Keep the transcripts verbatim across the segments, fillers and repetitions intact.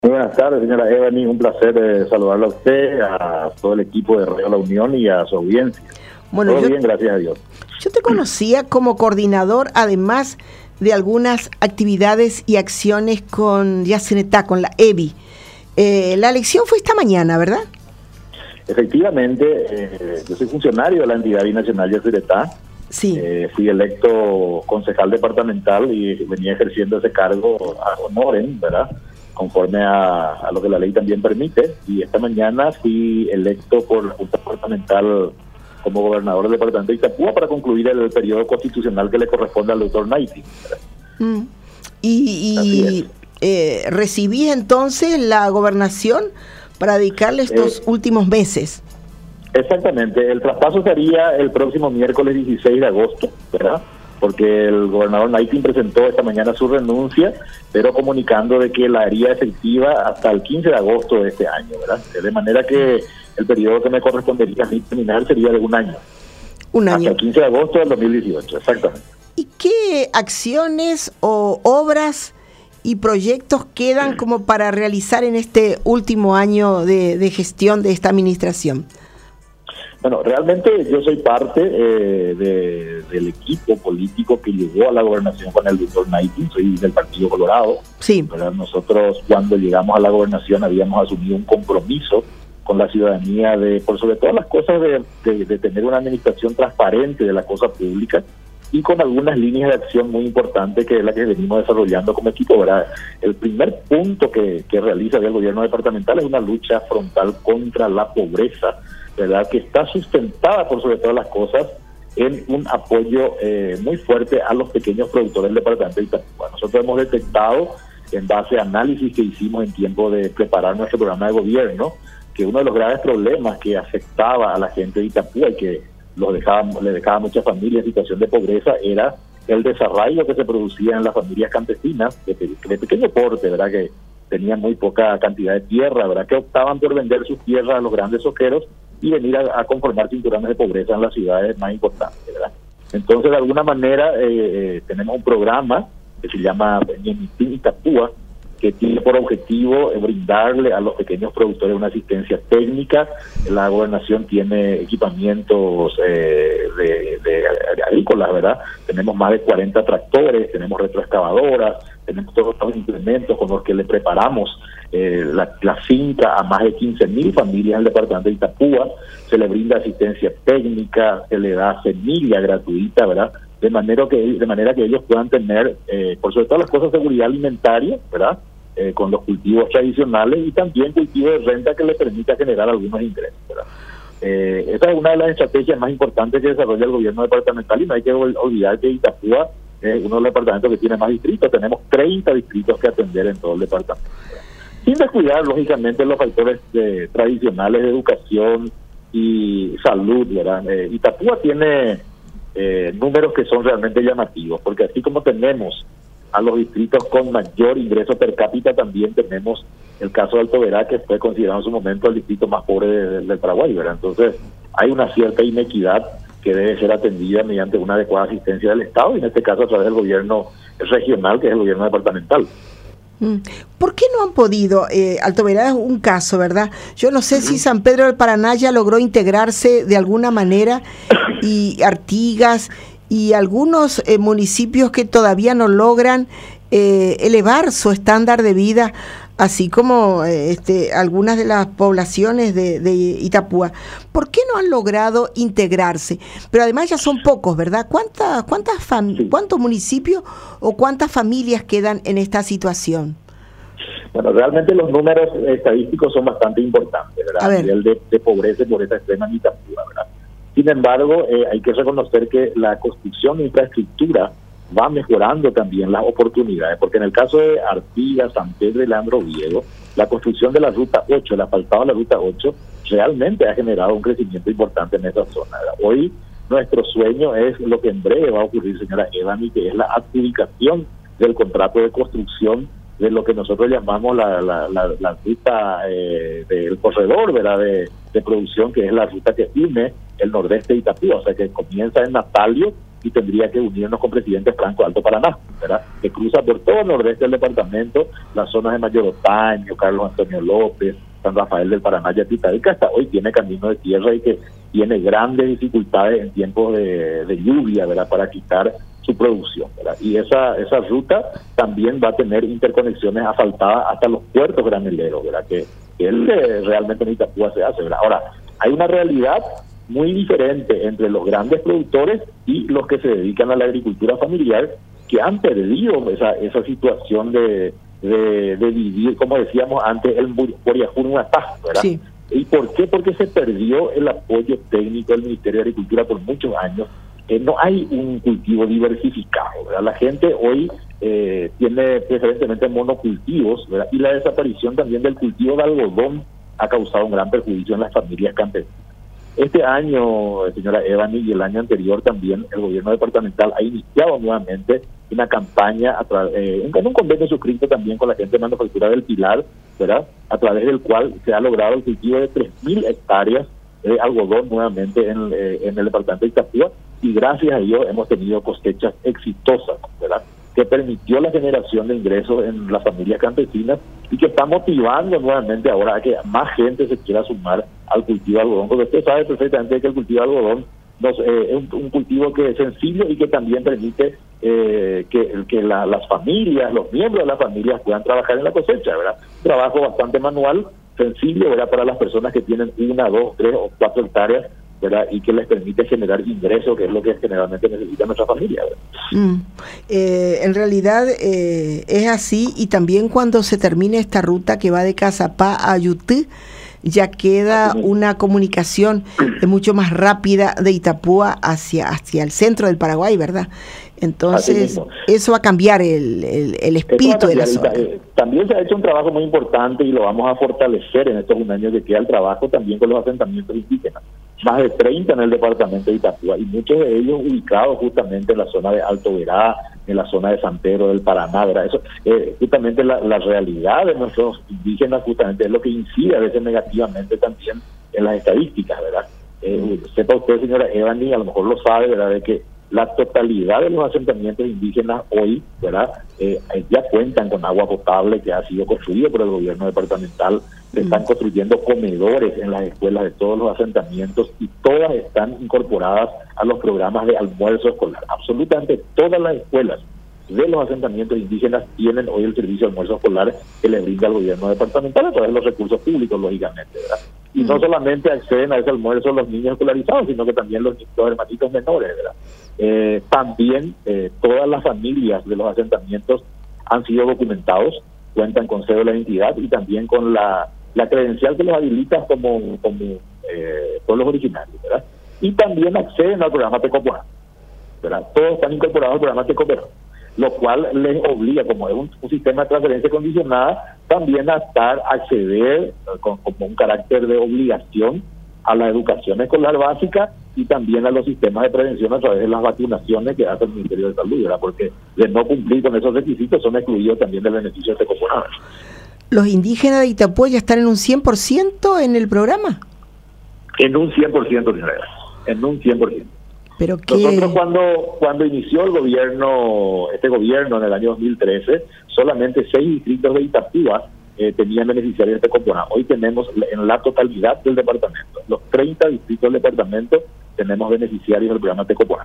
Muy buenas tardes, señora Evany. Un placer eh, saludarla a usted, a todo el equipo de Radio La Unión y a su audiencia. Bueno, todo yo, bien, gracias a Dios. Yo te conocía como coordinador, además de algunas actividades y acciones con Yacenetá, con la E B I. Eh, la elección fue esta mañana, ¿verdad? Efectivamente, eh, yo soy funcionario de la entidad binacional Yacyretá. Sí. Eh, fui electo concejal departamental y venía ejerciendo ese cargo a honorem, ¿verdad?, conforme a, a lo que la ley también permite. Y esta mañana fui electo por la Junta Departamental como gobernador del departamento de Itapúa para concluir el, el periodo constitucional que le corresponde al doctor Naiti. Mm. Y, y eh, recibí entonces la gobernación para dedicarle estos eh, últimos meses. Exactamente, el traspaso sería el próximo miércoles dieciséis de agosto, ¿verdad? Porque el gobernador Naiti presentó esta mañana su renuncia, pero comunicando de que la haría efectiva hasta el quince de agosto de este año, ¿verdad? De manera que el periodo que me correspondería a mí terminar sería de un año. Un año. Hasta el quince de agosto del dos mil dieciocho, exactamente. ¿Y qué acciones o obras y proyectos quedan como para realizar en este último año de, de gestión de esta administración? Bueno, realmente yo soy parte eh, de, del equipo político que llegó a la gobernación con el doctor Naiti, soy del Partido Colorado. Sí. ¿Verdad? Nosotros cuando llegamos a la gobernación habíamos asumido un compromiso con la ciudadanía de, por sobre todas las cosas, de, de, de tener una administración transparente de la cosa pública y con algunas líneas de acción muy importantes que es la que venimos desarrollando como equipo, ¿verdad? El primer punto que, que realiza el gobierno departamental es una lucha frontal contra la pobreza, ¿verdad?, que está sustentada por sobre todas las cosas en un apoyo eh, muy fuerte a los pequeños productores del departamento de Itapúa. Nosotros hemos detectado, en base a análisis que hicimos en tiempo de preparar nuestro programa de gobierno, que uno de los graves problemas que afectaba a la gente de Itapúa y que los dejaba, le dejaba a muchas familias en situación de pobreza era el desarraigo que se producía en las familias campesinas de, de pequeño porte, ¿verdad?, que tenían muy poca cantidad de tierra, ¿verdad?, que optaban por vender sus tierras a los grandes soqueros y venir a, a conformar cinturones de pobreza en las ciudades más importantes, ¿verdad? Entonces, de alguna manera, eh, eh, tenemos un programa que se llama Ñemitín Itapúa, que tiene por objetivo eh, brindarle a los pequeños productores una asistencia técnica. La gobernación tiene equipamientos eh, de, de, de agrícolas, ¿verdad? Tenemos más de cuarenta tractores, tenemos retroexcavadoras, tenemos todos los implementos con los que le preparamos eh, la, la finca a más de quince mil familias en el departamento de Itapúa. Se le brinda asistencia técnica, se le da semilla gratuita, ¿verdad?, de manera que de manera que ellos puedan tener, eh, por sobre todas las cosas, seguridad alimentaria, ¿verdad?, eh, con los cultivos tradicionales y también cultivos de renta que les permita generar algunos ingresos, ¿verdad? Eh, esa es una de las estrategias más importantes que desarrolla el gobierno departamental y no hay que olvidar que Itapúa es uno de los departamentos que tiene más distritos. Tenemos treinta distritos que atender en todo el departamento, ¿verdad?, sin descuidar, lógicamente, los factores de, tradicionales de educación y salud, ¿verdad? Eh, Itapúa tiene eh, números que son realmente llamativos, porque así como tenemos a los distritos con mayor ingreso per cápita, también tenemos el caso de Alto Verá, que fue considerado en su momento el distrito más pobre de, de, del Paraguay, ¿verdad? Entonces, hay una cierta inequidad que debe ser atendida mediante una adecuada asistencia del Estado, y en este caso a través del gobierno regional, que es el gobierno departamental. ¿Por qué no han podido? Eh, Alto Verá es un caso, ¿verdad? Yo no sé uh-huh. si San Pedro del Paraná ya logró integrarse de alguna manera, y Artigas y algunos eh, municipios que todavía no logran eh, elevar su estándar de vida, así como eh, este, algunas de las poblaciones de, de Itapúa. ¿Por qué no han logrado integrarse? Pero además ya son pocos, ¿verdad? ¿Cuántas, cuántas fam- ¿Cuántos municipios o cuántas familias quedan en esta situación? Bueno, realmente los números estadísticos son bastante importantes, ¿verdad? A, a nivel de, de pobreza y pobreza extrema en Itapúa, ¿verdad? Sin embargo, eh, hay que reconocer que la construcción de infraestructura va mejorando también las oportunidades, porque en el caso de Artigas, San Pedro y Leandro Oviedo, la construcción de la Ruta ocho, el asfaltado de la Ruta ocho, realmente ha generado un crecimiento importante en esa zona, ¿verdad? Hoy nuestro sueño es lo que en breve va a ocurrir, señora Evany, que es la adjudicación del contrato de construcción de lo que nosotros llamamos la, la, la, la ruta eh, del corredor, ¿verdad?, de, de producción, que es la ruta que une el nordeste de Itapúa, o sea, que comienza en Natalio y tendría que unirnos con Presidente Franco Alto Paraná, ¿verdad? Que cruza por todo el nordeste del departamento, las zonas de Mayor Otaño, Carlos Antonio López, San Rafael del Paraná, Yatita, y que hasta hoy tiene camino de tierra y que tiene grandes dificultades en tiempos de, de lluvia, ¿verdad? Para quitar su producción, ¿verdad? Y esa esa ruta también va a tener interconexiones asfaltadas hasta los puertos graneleros, ¿verdad? Que, que él eh, realmente en Itapúa se hace, ¿verdad? Ahora, hay una realidad muy diferente entre los grandes productores y los que se dedican a la agricultura familiar, que han perdido esa esa situación de, de, de vivir, como decíamos antes, el Boriajún Ataj, ¿verdad? Sí. ¿Y por qué? Porque se perdió el apoyo técnico del Ministerio de Agricultura por muchos años. Eh, no hay un cultivo diversificado, ¿verdad? La gente hoy eh, tiene preferentemente monocultivos, ¿verdad? Y la desaparición también del cultivo de algodón ha causado un gran perjuicio en las familias campesinas. Este año, señora Evany, y el año anterior también, el gobierno departamental ha iniciado nuevamente una campaña, a tra- eh, en un convenio suscrito también con la gente de manufactura del Pilar, ¿verdad? A través del cual se ha logrado el cultivo de tres mil hectáreas de algodón nuevamente en, eh, en el departamento de Itapúa, y gracias a ello hemos tenido cosechas exitosas, ¿verdad? Que permitió la generación de ingresos en las familias campesinas y que está motivando nuevamente ahora a que más gente se quiera sumar al cultivo de algodón, porque usted sabe perfectamente que el cultivo de algodón nos, eh, es un, un cultivo que es sencillo y que también permite eh, que, que la, las familias, los miembros de las familias puedan trabajar en la cosecha, ¿verdad? Un trabajo bastante manual, sencillo, ¿verdad? Para las personas que tienen una, dos, tres o cuatro hectáreas, ¿verdad? Y que les permite generar ingresos, que es lo que generalmente necesita nuestra familia, ¿verdad? Mm. Eh, en realidad eh, es así, y también cuando se termine esta ruta que va de Cazapá a Ayutí, ya queda una comunicación mucho más rápida de Itapúa hacia, hacia el centro del Paraguay, ¿verdad? Entonces, eso va a cambiar el, el, el espíritu de la zona. Eh, también se ha hecho un trabajo muy importante y lo vamos a fortalecer en estos un año que queda el trabajo también con los asentamientos indígenas. Más de treinta en el departamento de Itapúa, y muchos de ellos ubicados justamente en la zona de Alto Verá, en la zona de San Pedro del Paraná, ¿verdad? Eso, eh, justamente la, la realidad de nuestros indígenas justamente es lo que incide a veces negativamente también en las estadísticas, ¿verdad? Eh, sepa usted, señora Evany, a lo mejor lo sabe, ¿verdad?, de que la totalidad de los asentamientos indígenas hoy, ¿verdad?, eh, ya cuentan con agua potable que ha sido construida por el gobierno departamental. Se están construyendo comedores en las escuelas de todos los asentamientos y todas están incorporadas a los programas de almuerzo escolar. Absolutamente todas las escuelas de los asentamientos indígenas tienen hoy el servicio de almuerzo escolar que les brinda el gobierno departamental a través de los recursos públicos, lógicamente, ¿verdad? Y no solamente acceden a ese almuerzo los niños escolarizados, sino que también los, los hermanitos menores, ¿verdad? Eh, también eh, todas las familias de los asentamientos han sido documentados, cuentan con cédula de identidad y también con la, la credencial que los habilita como, como eh, pueblos originarios, ¿verdad? Y también acceden al programa Tecoporá, ¿verdad? Todos están incorporados al programa Tecoporá, lo cual les obliga, como es un, un sistema de transferencia condicionada, también a estar, acceder con, como un carácter de obligación a la educación escolar básica y también a los sistemas de prevención a través de las vacunaciones que hace el Ministerio de Salud, ¿verdad? Porque de no cumplir con esos requisitos son excluidos también del beneficio de Tecoporá. ¿Los indígenas de Itapúa ya están en un cien por ciento en el programa? En un cien por ciento, señora, en un cien por ciento. Pero que... Nosotros cuando cuando inició el gobierno, este gobierno en el año dos mil trece, solamente seis distritos de Itapúa eh, tenían beneficiarios de Tecoporá. Hoy tenemos en la totalidad del departamento, los treinta distritos del departamento, tenemos beneficiarios del programa Tecoporá.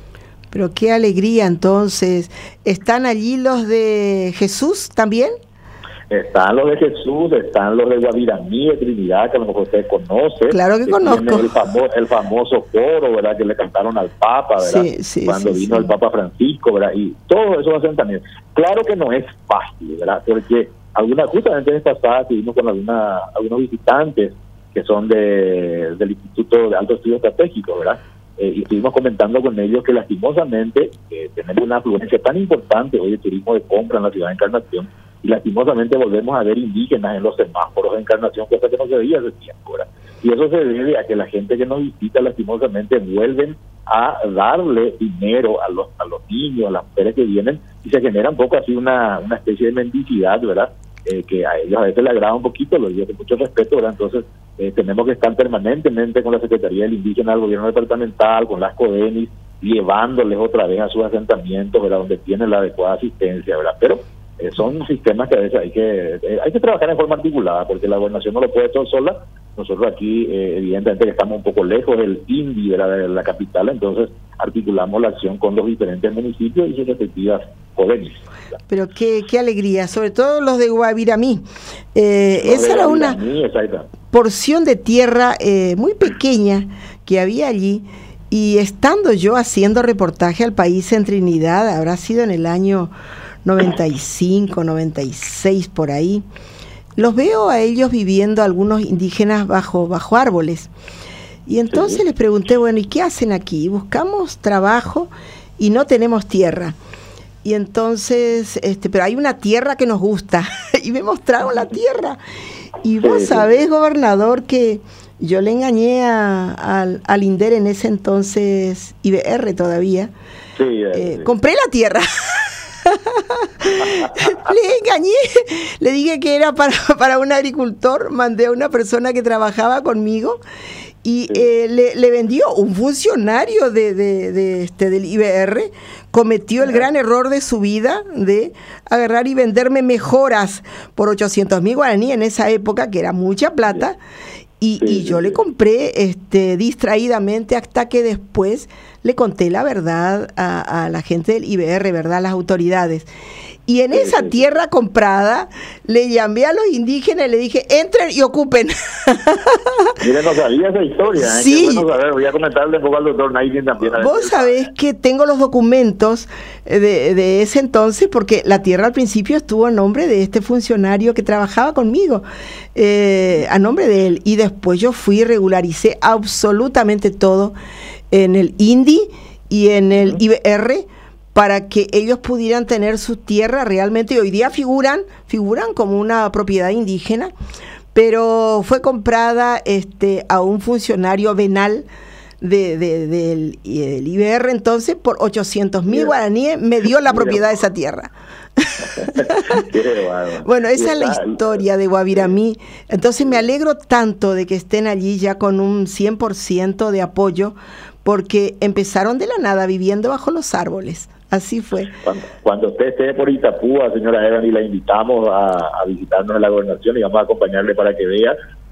Pero qué alegría, entonces. ¿Están allí los de Jesús también? Están los de Jesús, están los de Guaviraní, de Trinidad, que a lo mejor usted conoce. Claro que, que conozco. El famoso, el famoso coro, ¿verdad?, que le cantaron al Papa, ¿verdad? Sí, sí, Cuando sí, vino sí. el Papa Francisco, ¿verdad? Y todos esos asentamientos. Claro que no es fácil, ¿verdad? Porque alguna, justamente en esta pasada estuvimos con alguna, algunos visitantes que son de del Instituto de Alto Estudio Estratégico, ¿verdad? Eh, y estuvimos comentando con ellos que lastimosamente eh, tenemos una afluencia tan importante hoy de turismo de compra en la ciudad de Encarnación, y lastimosamente volvemos a ver indígenas en los semáforos de Encarnación, cosa que no se veía hace tiempo, ¿verdad? Y eso se debe a que la gente que nos visita lastimosamente vuelven a darle dinero a los a los niños, a las mujeres que vienen, y se genera un poco así una, una especie de mendicidad, ¿verdad? Eh, que a ellos a veces les agrada un poquito, lo digo con mucho respeto, ¿verdad? Entonces eh, tenemos que estar permanentemente con la Secretaría del Indígena del Gobierno Departamental, con las CODENIS, llevándoles otra vez a sus asentamientos, ¿verdad? Donde tienen la adecuada asistencia, ¿verdad? Pero eh, son sistemas que a veces hay que eh, hay que trabajar en forma articulada, porque la gobernación no lo puede todo sola. Nosotros aquí, eh, evidentemente, que estamos un poco lejos del I N D I, de la, de la capital, entonces articulamos la acción con los diferentes municipios y sus respectivas poderes. Pero qué, qué alegría, sobre todo los de Guaviramí. Eh, No, esa de era una Guaviramí, exacto. porción de tierra eh, muy pequeña que había allí, y estando yo haciendo reportaje al país en Trinidad, habrá sido en el año noventa y cinco, noventa y seis, por ahí, los veo a ellos viviendo, algunos indígenas bajo, bajo árboles. Y entonces sí. les pregunté, bueno, ¿y qué hacen aquí? Buscamos trabajo y no tenemos tierra. Y entonces, este, pero hay una tierra que nos gusta. Y me mostraron la tierra. Y vos sí, sabés, sí. gobernador, que yo le engañé a, a, al INDER en ese entonces, I B R todavía. Sí, eh, sí. Compré la tierra. Le engañé, le dije que era para, para un agricultor, mandé a una persona que trabajaba conmigo y sí. eh, le, le vendió un funcionario de, de, de este del I B R, cometió el gran error de su vida de agarrar y venderme mejoras por ochocientos mil guaraníes en esa época, que era mucha plata. Y, sí, y yo sí, le compré este, distraídamente, hasta que después le conté la verdad a, a la gente del I B R, ¿verdad? A las autoridades. Y en sí, esa sí, tierra sí. comprada, le llamé a los indígenas y le dije, entren y ocupen. Miren, no sabía esa historia, ¿eh? Sí. Qué bueno saber. Voy a comentarle un poco al doctor Naiden también. Vos sabés que tengo los documentos de, de ese entonces, porque la tierra al principio estuvo a nombre de este funcionario que trabajaba conmigo, eh, a nombre de él. Y después yo fui y regularicé absolutamente todo en el I N D I y en el I B R, para que ellos pudieran tener su tierra realmente, y hoy día figuran, figuran como una propiedad indígena, pero fue comprada este, a un funcionario venal de, de, de, del, del I B R, entonces por ochocientos mil guaraníes me dio la propiedad de esa tierra. Bueno, esa es la historia de Guaviramí. Entonces me alegro tanto de que estén allí ya con un cien por ciento de apoyo, porque empezaron de la nada viviendo bajo los árboles. Así fue. Cuando, cuando usted esté por Itapúa, señora Evan, y la invitamos a, a visitarnos en la gobernación, y vamos a acompañarle para que vea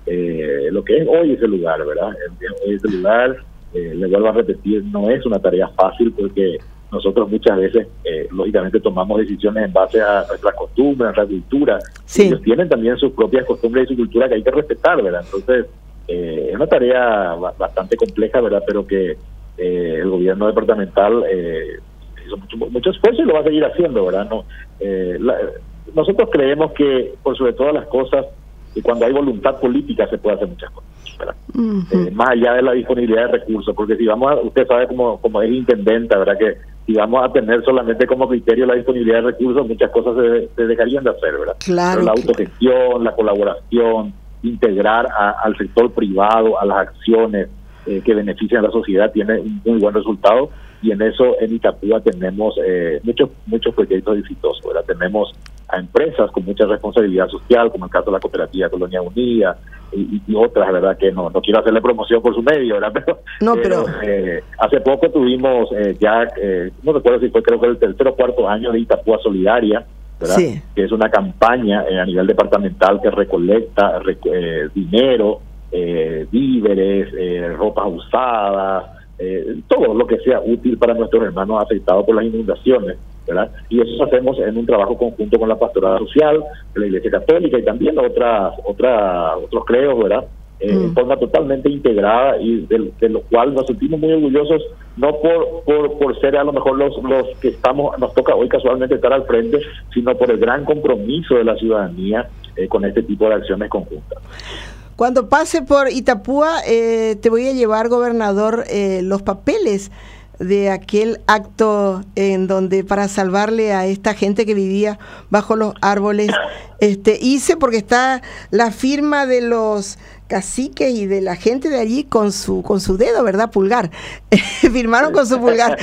eh, lo que es hoy ese lugar, ¿verdad? Hoy ese lugar, eh, le vuelvo a repetir, no es una tarea fácil, porque nosotros muchas veces, eh, lógicamente, tomamos decisiones en base a nuestras costumbres, nuestra cultura. Sí. Ellos tienen también sus propias costumbres y su cultura que hay que respetar, ¿verdad? Entonces, eh, es una tarea bastante compleja, ¿verdad? Pero que eh, el gobierno departamental eh, hizo mucho, mucho esfuerzo y lo va a seguir haciendo, ¿verdad? No, eh, la, nosotros creemos que, por sobre todas las cosas, que cuando hay voluntad política se puede hacer muchas cosas, ¿verdad? Uh-huh. eh, más allá de la disponibilidad de recursos, porque si vamos a, usted sabe como, como es intendenta, ¿verdad? Que si vamos a tener solamente como criterio la disponibilidad de recursos, muchas cosas se, se dejarían de hacer, ¿verdad? Claro. Pero la autogestión, la colaboración, integrar a, al sector privado, a las acciones eh, que benefician a la sociedad, tiene un muy buen resultado, y en eso en Itapúa tenemos eh, muchos muchos proyectos exitosos, ¿verdad? Tenemos a empresas con mucha responsabilidad social, como el caso de la cooperativa Colonia Unida y, y otras, ¿verdad? Que no no quiero hacerle promoción por su medio, ¿verdad? Pero, no, pero... pero eh, hace poco tuvimos eh, ya, eh, no recuerdo si fue, creo que el tercer o cuarto año de Itapúa Solidaria, ¿verdad? Sí. Que es una campaña eh, a nivel departamental que recolecta reco eh, dinero, eh, víveres, eh, ropas usadas, eh, todo lo que sea útil para nuestros hermanos afectados por las inundaciones, ¿verdad? Y eso hacemos en un trabajo conjunto con la Pastoral Social, de la Iglesia Católica y también otras, otras otros creos, ¿verdad? Eh, mm. En forma totalmente integrada, y de, de lo cual nos sentimos muy orgullosos, no por por, por ser a lo mejor los los que estamos nos toca hoy casualmente estar al frente, sino por el gran compromiso de la ciudadanía eh, con este tipo de acciones conjuntas. Cuando pase por Itapúa, eh, te voy a llevar, gobernador, eh, los papeles de aquel acto en donde, para salvarle a esta gente que vivía bajo los árboles, este hice, porque está la firma de los caciques y de la gente de allí con su con su dedo, ¿verdad? Pulgar. Firmaron con su pulgar.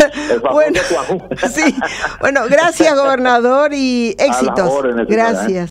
Bueno, sí. Bueno, gracias, gobernador, y éxitos. Gracias.